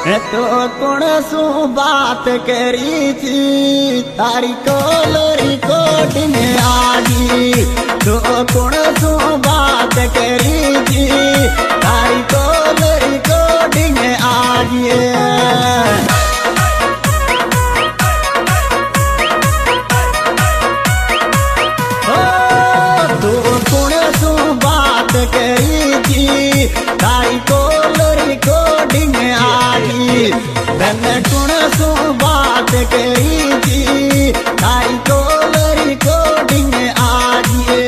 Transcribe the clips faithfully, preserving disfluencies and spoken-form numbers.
तो कौन सु बात करी थी तारी कॉल रिकॉर्डिंग आगी। तो कौन सु बात करी थी तारी कॉल रिकॉर्डिंग आगी। तो कौन सु बात करी थी तारी कॉल रिकॉर्डिंग आगी। मैंने कौन सु बात करी थी तारी कॉल रिकॉर्डिंग आगी।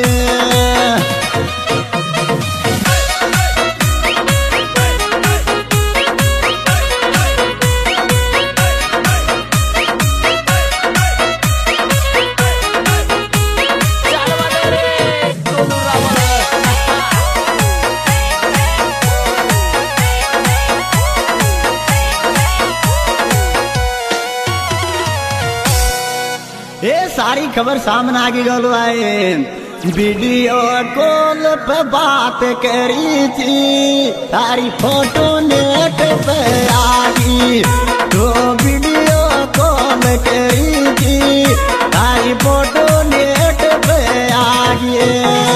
ये सारी खबर सामने आगे गलो आए। वीडियो कॉल पे बात करी थी तारी फोटो नेट पे आगी। तो वीडियो कॉल करी थी तारी फोटो नेट पे आगी।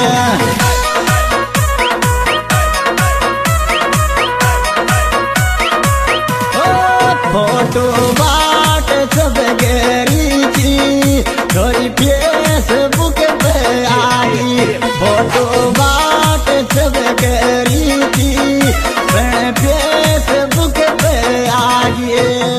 फोटो बाट सब करी थी थोड़ी फेसबुक पे आई। फोटो बाट सब करी थी मैं फेसबुक पे आई।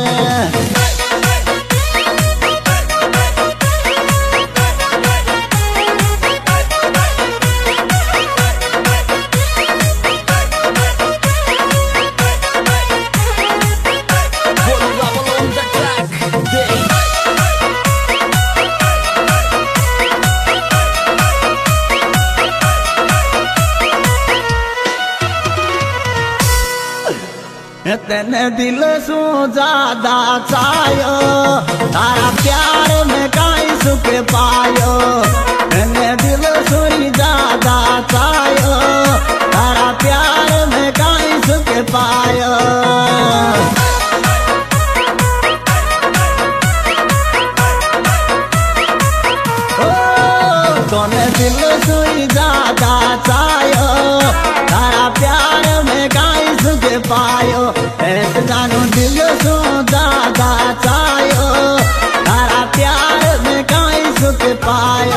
तेने दिल सु ज्यादा चायो तारा प्यार में काई सुख पायो। तेने दिल सु ज्यादा चायो तारा प्यार में काई सुख पायो। ओ तोने दिल सु ज्यादा चायो तारा प्यार में काई सुख पायो। ऐसे जानो दिल सो ज्यादा चायो तारा प्यार में काई सुख पायो।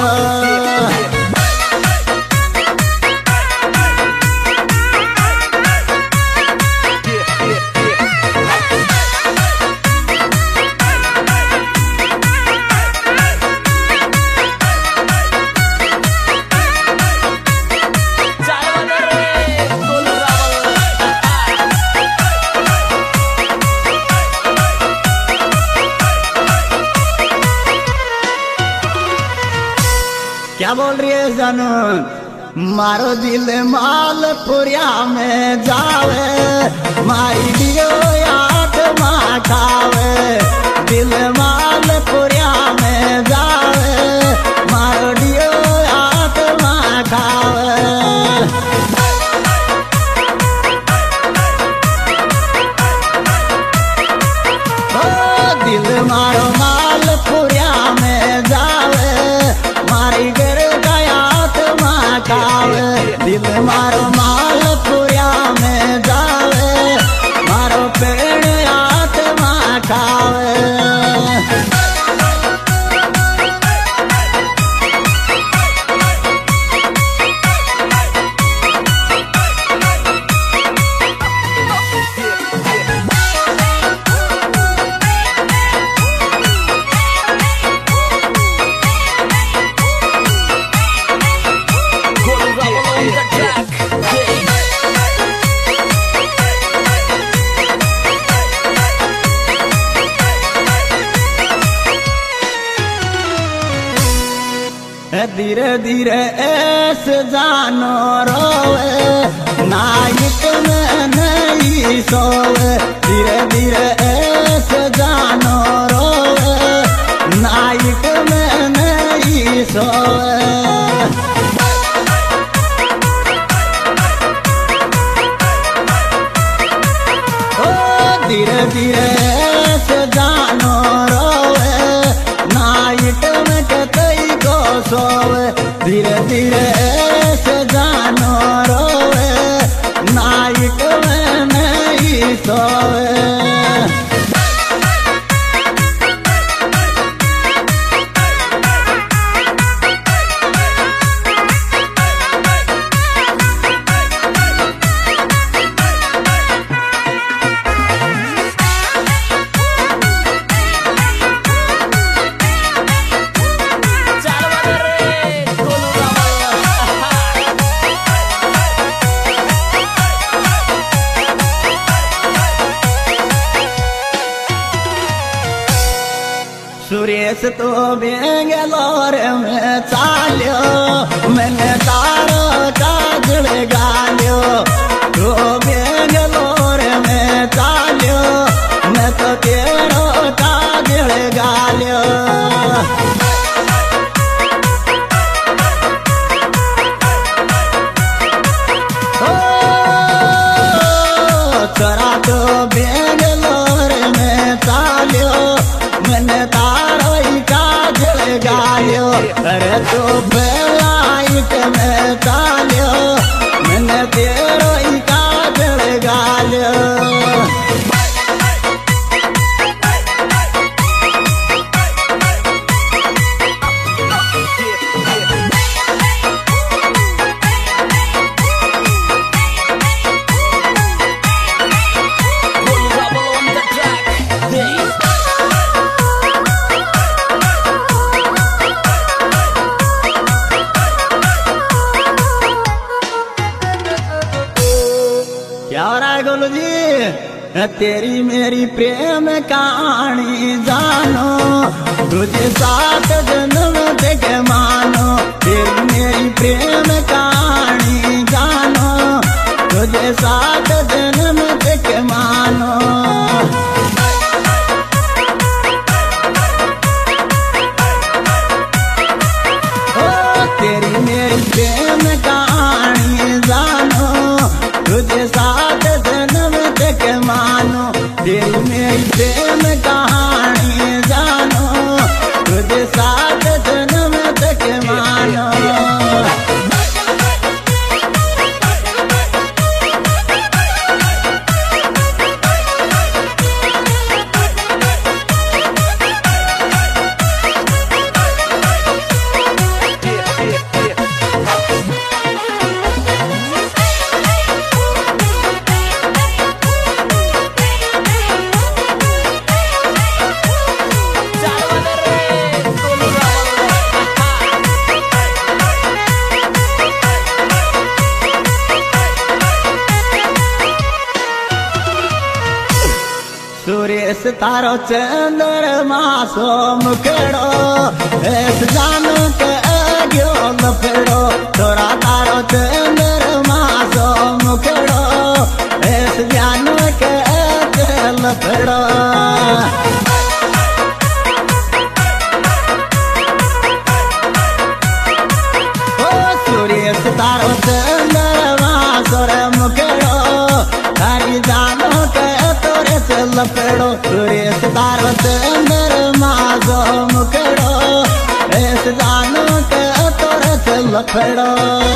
क्या बोल रही है जानो? मारो दिल मालपुरिया में जावे मारी दियो याद माँ खावे। दिल मालपुरिया में जावे मारो दियो याद माँ खावे। ओ दिल मारो मालपुरिया में जावे मारी घर गया तुम खावे। दिल मारो मालपुरिया में जावे मारो पेड़ आत्मा खावे। धीरे धीरे ऐसे जानो रोवे नाइट में नहीं सोवे। धीरे धीरे ऐसे जानो रोवे नाइट में नहीं सोवे। ओ धीरे धीरे से जानो रोवे नाइट में कतई को सोवे धीरे धीरे से जानो रोवे नाइट में नहीं सोवे सुरेश तो बेंगलोर में चाल्यो मैंने तारो काजल गाल्यो तो बेंगलोर में चाल्यो मैं तो तेरो काजल गाल्यो चरा तो बेंगलोर में चाल्यो मैंने तारो काजल गाल्यो अरे तो बेलाइट में चाल्यो मैंने तेरो काजल गाल्यो गोलू जी तेरी मेरी प्रेम कहानी जानो तुझे सात जन्म तक मानो तेरी मेरी प्रेम कहानी जानो तुझे सात जन्म तक मानो ओ तेरी मेरी प्रेम कहानी जानो तुझे सात मानो तेरी मेरी प्रेम कहानी जानो तुझे सात जन्म तक मानो सुरेश तारो चंद्रमा सो मुखड़ो ऐस जानो के अग्यो लफड़ो तोरा तारो चंद्रमा सो मुखड़ो ऐस जानो के अग्यो लफड़ो ओ सुरेश तारो चंद्रमा सो मुखड़ो तारी जानो के लफड़ो सुरेश तारो चंद्रमा सो मुखड़ो ऐस जानो के तोरे से लफड़ो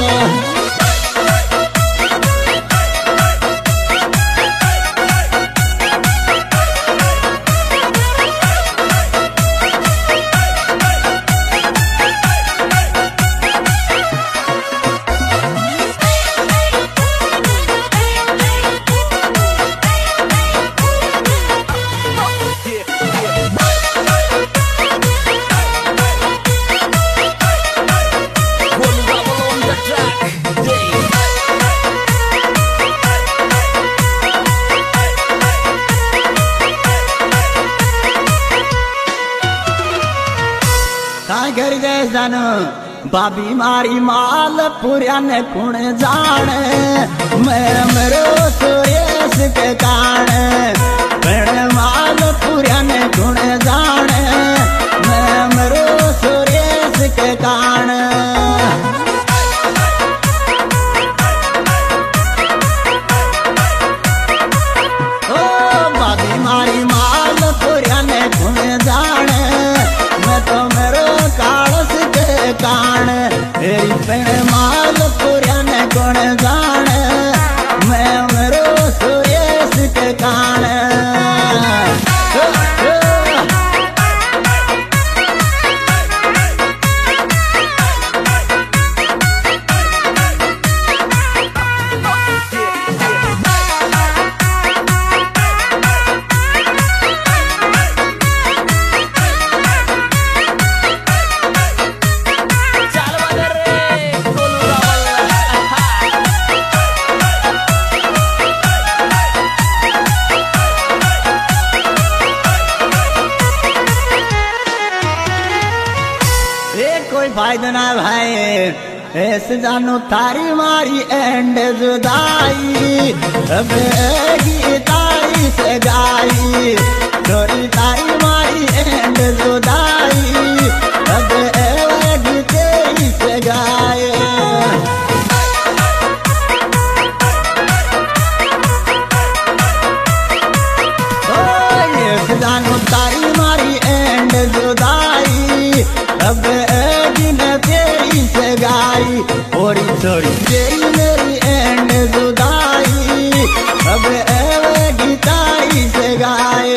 घर जैसन भाभी मारी माल पूरा ने कुण जाने मेरे मेरो सुरेश के काने मेरे माल पूरा ने कुण जाने मेरे मेरो सुरेश के काने ओ भाभी जान कोई फायदा ना भाई ऐसे जानो थारी मारी एंड जुदाई अब गीताई से गाई थोड़ी तारी मारी एंड जुदाई अब गीते से गाए ऐसे जानो तारी मारी एंड जुदाई अब गाई थोड़ी थोड़ी तेरी मेरी एंड जुदाई अब गीताई से गाए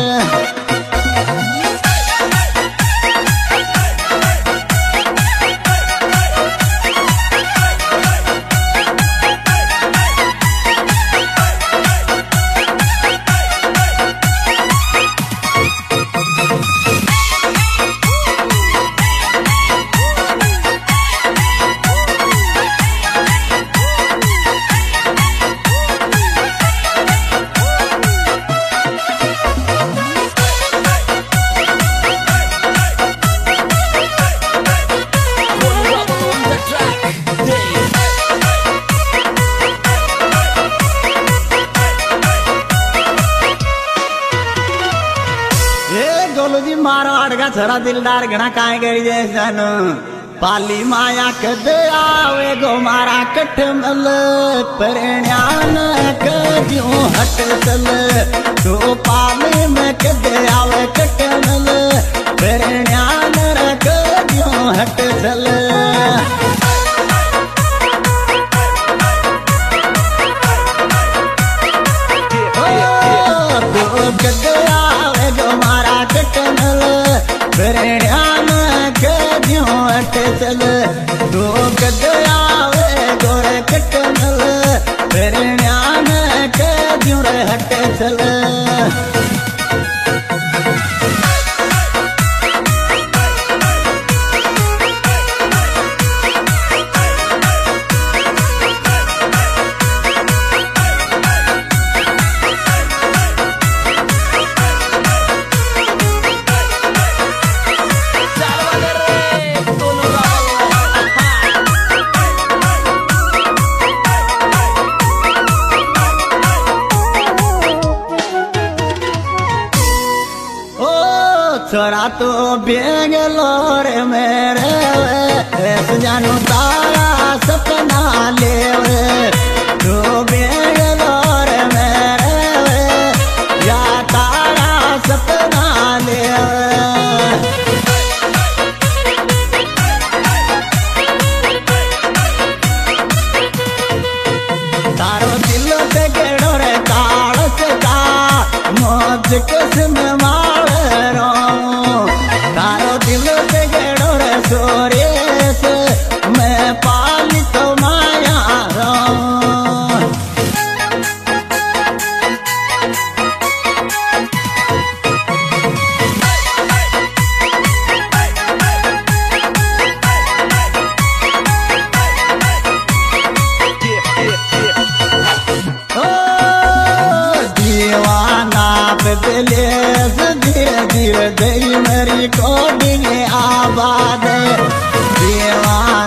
मारो अड़गा छोरा दिलदार घना काय करी जैसन पाली माया कद आवे गो मारा कठ मल परण्यान क्यों हट चल तो पाली में कद आवे कठ मल परण्यान क्यों हट चल तो कद आवे गो मारा कठ परण्यान क्यों हट चल तो कद आवे गोरे कटनल परण्यान क्यों हट चल छोरा तो बेंगलोर में रे जानू तारा सपना ले तो बेंगलोर में रे या तारा सपना ले तारो दिल से गेड़ो रे काल से का मौज किस्म मार रो तारो दिल से गेड़ो रे सोरेस मैं पाली तो माया रो दिले धीरे धीरे दई मेरी कोडिंग आबाद दीवान